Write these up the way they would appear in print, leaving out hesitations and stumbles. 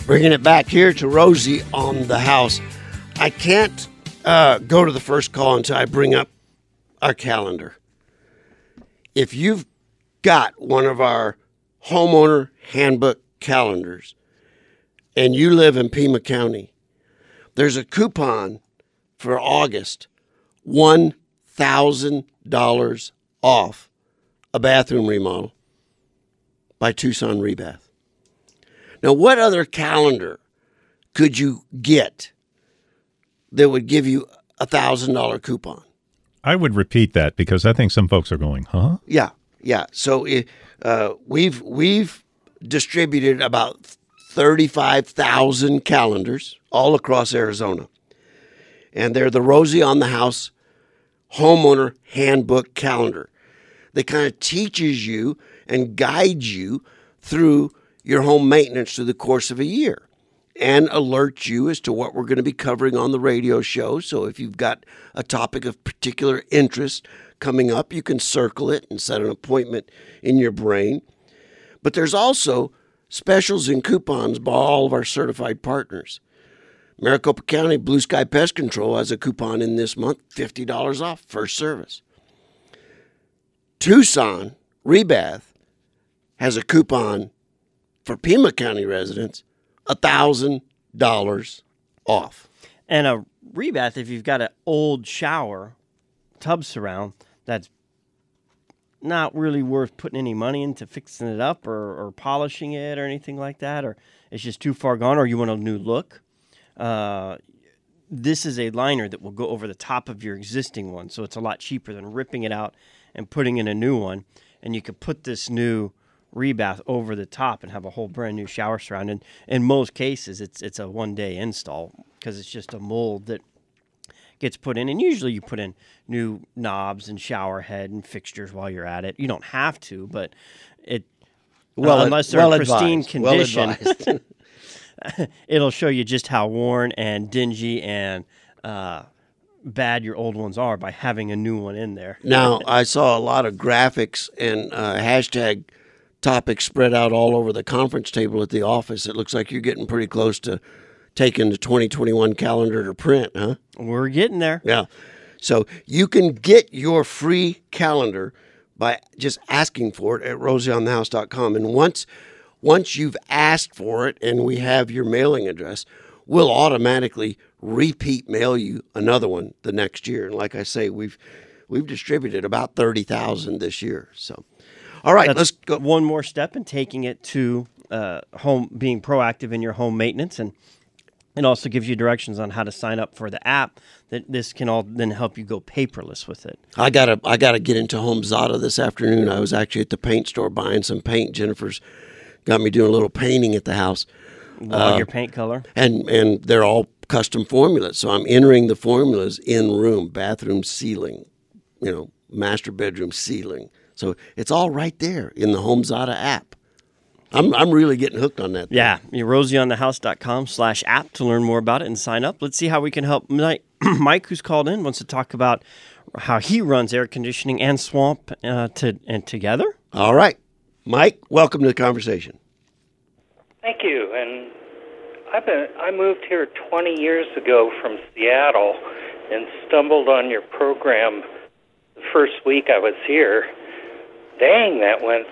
Bringing it back here to Rosie on the house. I can't go to the first call until I bring up our calendar. If you've got one of our homeowner handbook calendars and you live in Pima County, there's a coupon for August, $1,000 off a bathroom remodel by Tucson Rebath. Now, what other calendar could you get that would give you a $1,000 coupon? I would repeat that because I think some folks are going, huh? Yeah. So we've distributed about 35,000 calendars all across Arizona. And they're the Rosie on the House Homeowner Handbook Calendar. That kind of teaches you and guides you through your home maintenance through the course of a year and alerts you as to what we're going to be covering on the radio show. So if you've got a topic of particular interest coming up, you can circle it and set an appointment in your brain. But there's also specials and coupons by all of our certified partners. Maricopa County Blue Sky Pest Control has a coupon in this month, $50 off first service. Tucson Rebath has a coupon for Pima County residents, $1,000 off. And a rebath, if you've got an old shower tub surround that's not really worth putting any money into fixing it up or polishing it or anything like that, or it's just too far gone, or you want a new look, this is a liner that will go over the top of your existing one. So it's a lot cheaper than ripping it out and putting in a new one. And you could put this new rebath over the top and have a whole brand new shower surround. And in most cases, it's a one-day install because it's just a mold that gets put in. And usually you put in new knobs and shower head and fixtures while you're at it. You don't have to, but unless they're in pristine condition, it'll show you just how worn and dingy and bad your old ones are by having a new one in there. Now, I saw a lot of graphics and hashtag topics spread out all over the conference table at the office. It looks like you're getting pretty close to taking the 2021 calendar to print, huh? We're getting there. Yeah. So you can get your free calendar by just asking for it at rosieonthehouse.com. And once you've asked for it and we have your mailing address, we'll automatically repeat mail you another one the next year. And like I say, we've distributed about 30,000 this year. So, all right, let's go. One more step in taking it to home, being proactive in your home maintenance, and it also gives you directions on how to sign up for the app. That this can all then help you go paperless with it. I gotta get into Home Zada this afternoon. I was actually at the paint store buying some paint. Jennifer's got me doing a little painting at the house. Your paint color? And they're all custom formulas. So I'm entering the formulas in room, bathroom ceiling, master bedroom ceiling. So it's all right there in the Home Zada app. I'm really getting hooked on that thing. Yeah, rosieonthehouse.com/app to learn more about it and sign up. Let's see how we can help Mike, who's called in, wants to talk about how he runs air conditioning and swamp together. All right. Mike, welcome to the conversation. Thank you. And I moved here 20 years ago from Seattle and stumbled on your program the first week I was here. Dang, that went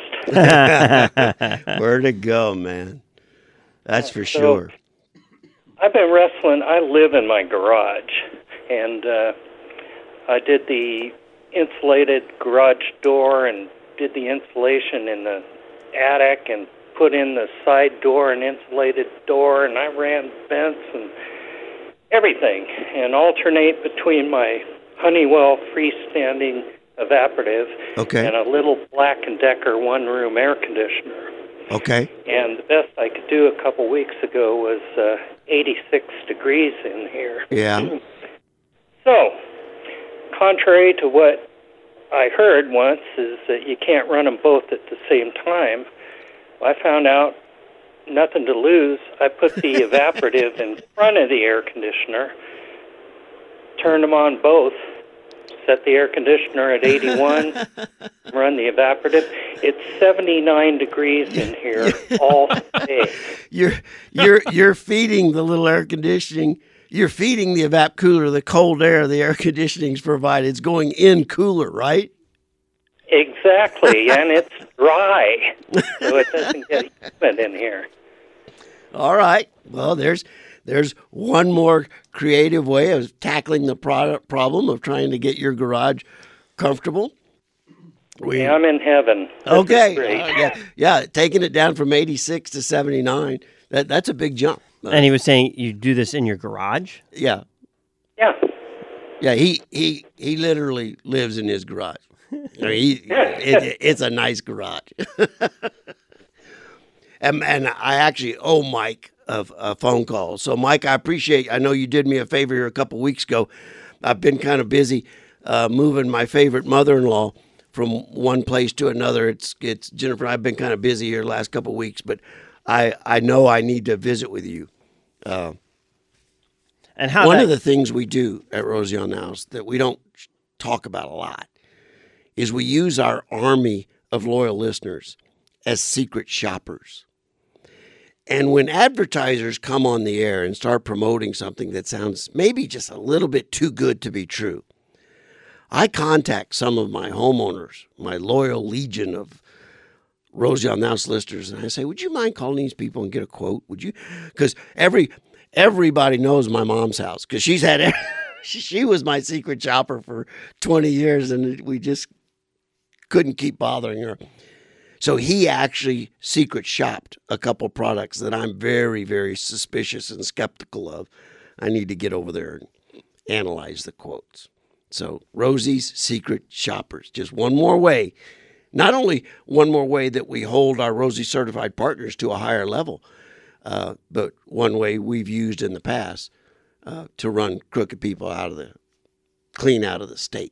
fast. Where to go, man? That's for sure. I've been wrestling. I live in my garage, and I did the insulated garage door and did the insulation in the attic and put in the side door and insulated door, and I ran vents and everything and alternate between my Honeywell freestanding evaporative and a little Black & Decker one-room air conditioner. Okay. And the best I could do a couple weeks ago was 86 degrees in here. Yeah. So, contrary to what I heard once, is that you can't run them both at the same time. I found out nothing to lose. I put the evaporative in front of the air conditioner, turned them on both, set the air conditioner at 81, run the evaporative. It's 79 degrees in here all day. You're feeding the little air conditioning. You're feeding the evap cooler the cold air the air conditioning's provided. It's going in cooler, right? Exactly, and it's dry, so it doesn't get humid in here. All right. Well, there's one more creative way of tackling the problem of trying to get your garage comfortable. I'm in heaven. This Okay. is great. Yeah, taking it down from 86 to 79. That's a big jump. And he was saying you do this in your garage? Yeah. Yeah. Yeah, he literally lives in his garage. I mean, it's a nice garage. and I actually owe Mike a phone call. So, Mike, I know you did me a favor here a couple weeks ago. I've been kind of busy moving my favorite mother-in-law from one place to another. It's Jennifer, I've been kind of busy here the last couple of weeks, but I know I need to visit with you. And how One of the things we do at Rosie on the House that we don't talk about a lot is we use our army of loyal listeners as secret shoppers. And when advertisers come on the air and start promoting something that sounds maybe just a little bit too good to be true, I contact some of my homeowners, my loyal legion of Rosie on the House listeners, and I say, would you mind calling these people and get a quote? Would you? Because everybody knows my mom's house because she was my secret shopper for 20 years, and we just couldn't keep bothering her. So he actually secret shopped a couple products that I'm very, very suspicious and skeptical of. I need to get over there and analyze the quotes. So Rosie's Secret Shoppers, just one more way. Not only one more way that we hold our Rosie certified partners to a higher level, but one way we've used in the past to run crooked people clean out of the state.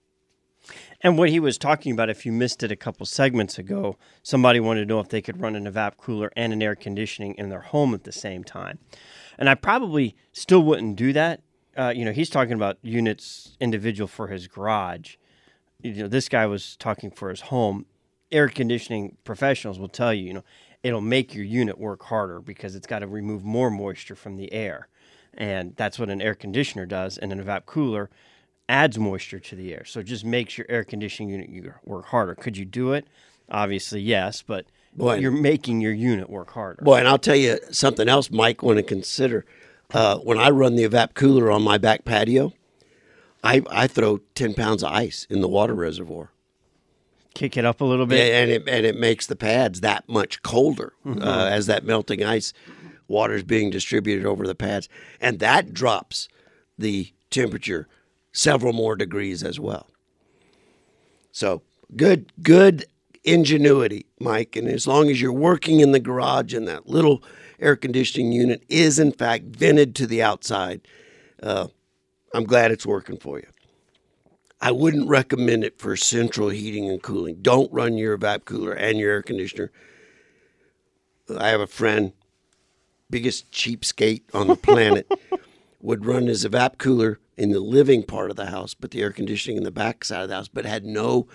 And what he was talking about, if you missed it a couple segments ago, somebody wanted to know if they could run an evap cooler and an air conditioning in their home at the same time. And I probably still wouldn't do that. He's talking about units individual for his garage. This guy was talking for his home. Air conditioning professionals will tell you, it'll make your unit work harder because it's got to remove more moisture from the air. And that's what an air conditioner does. And an evap cooler adds moisture to the air. So it just makes your air conditioning unit work harder. Could you do it? Obviously, yes, but you're making your unit work harder. Boy, and I'll tell you something else Mike want to consider. When I run the evap cooler on my back patio, I throw 10 pounds of ice in the water reservoir. Kick it up a little bit. And it makes the pads that much colder as that melting ice water is being distributed over the pads. And that drops the temperature several more degrees as well. So good ingenuity, Mike. And as long as you're working in the garage and that little air conditioning unit is in fact vented to the outside, I'm glad it's working for you. I wouldn't recommend it for central heating and cooling. Don't run your evap cooler and your air conditioner. I have a friend, biggest cheapskate on the planet, would run his evap cooler in the living part of the house, but the air conditioning in the back side of the house, but had no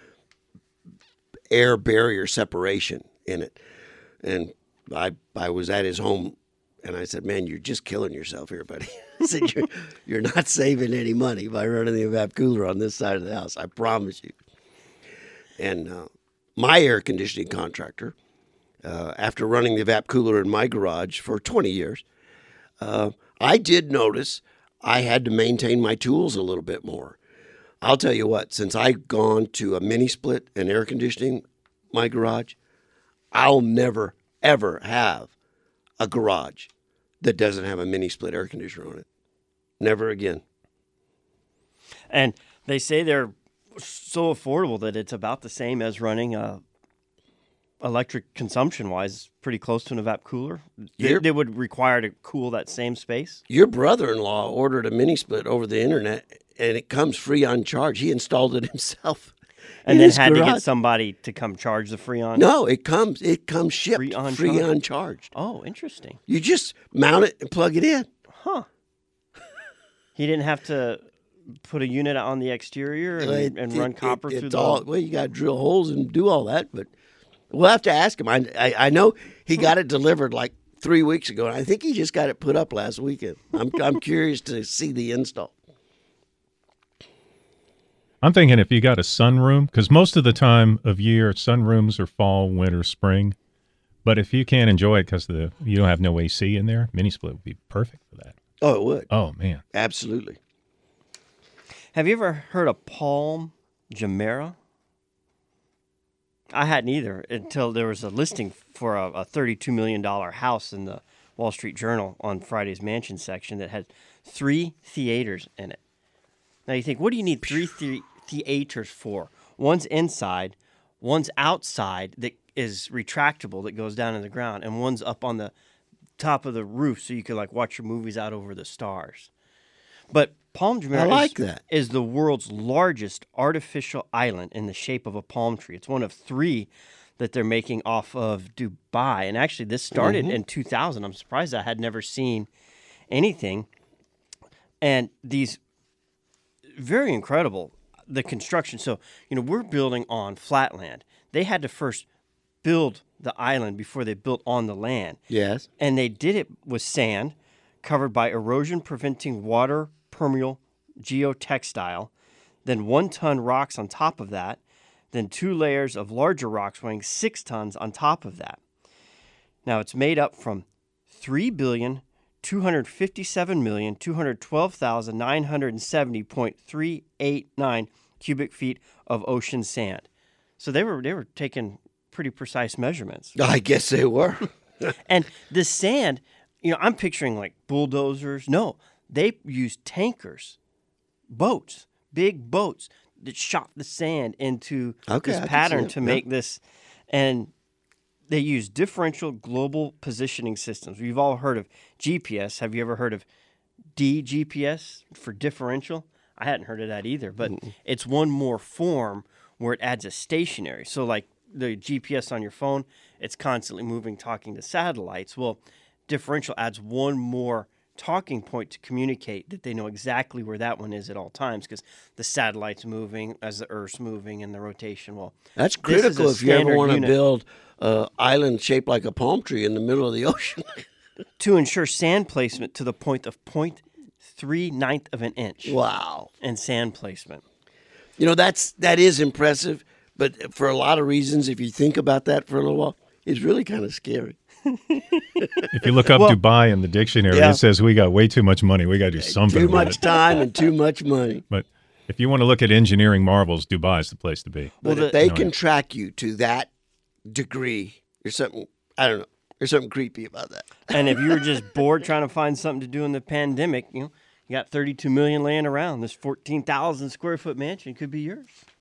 air barrier separation in it. And I was at his home, and I said, man, you're just killing yourself here, buddy. I said, you're not saving any money by running the evap cooler on this side of the house. I promise you. And my air conditioning contractor, after running the evap cooler in my garage for 20 years, I did notice I had to maintain my tools a little bit more. I'll tell you what, since I've gone to a mini split and air conditioning my garage, I'll never, ever have a garage that doesn't have a mini split air conditioner on it. Never again. And they say they're so affordable that it's about the same as running electric consumption-wise, pretty close to an evap cooler. They would require to cool that same space. Your brother-in-law ordered a mini split over the internet, and it comes free on charge. He installed it himself. And then had to get somebody to come charge the Freon? No, it comes shipped free on charged. Oh, interesting. You just mount it and plug it in. Huh. He didn't have to put a unit on the exterior and run copper through the all. Well, you got to drill holes and do all that, but we'll have to ask him. I know he got it delivered like 3 weeks ago, and I think he just got it put up last weekend. I'm curious to see the install. I'm thinking if you got a sunroom, because most of the time of year, sunrooms are fall, winter, spring. But if you can't enjoy it because you don't have no AC in there, mini split would be perfect for that. Oh, it would. Oh, man. Absolutely. Have you ever heard of Palm Jumeirah? I hadn't either until there was a listing for a $32 million house in the Wall Street Journal on Friday's Mansion section that had 3 theaters in it. Now you think, what do you need 3 theaters for? One's inside, one's outside that is retractable that goes down in the ground, and one's up on the top of the roof so you can like watch your movies out over the stars. But Palm Jumeirah is the world's largest artificial island in the shape of a palm tree. It's one of 3 that they're making off of Dubai. And actually, this started in 2000. I'm surprised I had never seen anything. And these very incredible, the construction. So, we're building on flat land. They had to first build the island before they built on the land. Yes. And they did it with sand covered by erosion-preventing water permeable geotextile, then 1-ton rocks on top of that, then 2 layers of larger rocks weighing 6 tons on top of that. Now, it's made up from 3,257,212,970.389 cubic feet of ocean sand. So they were taking pretty precise measurements. I guess they were. And this sand, I'm picturing like bulldozers. No, they used tankers, boats, big boats that shot the sand into this pattern to make this. And they use differential global positioning systems. We've all heard of GPS. Have you ever heard of DGPS for differential? I hadn't heard of that either, but it's one more form where it adds a stationary. So like the GPS on your phone, it's constantly moving, talking to satellites. Well, differential adds one more talking point to communicate that they know exactly where that one is at all times because the satellite's moving as the Earth's moving in the rotation. Well, that's critical if you ever want to build an island shaped like a palm tree in the middle of the ocean. To ensure sand placement to the point of 0.39 of an inch. Wow. And sand placement. That is impressive, but for a lot of reasons, if you think about that for a little while, it's really kind of scary. If you look up Dubai in the dictionary, it says we got way too much money. We got to do something. Too much time and too much money. But if you want to look at engineering marvels, Dubai is the place to be. But if they can track you to that degree, there's something, I don't know, there's something creepy about that. And if you were just bored trying to find something to do in the pandemic, you got $32 million laying around. This 14,000 square foot mansion could be yours.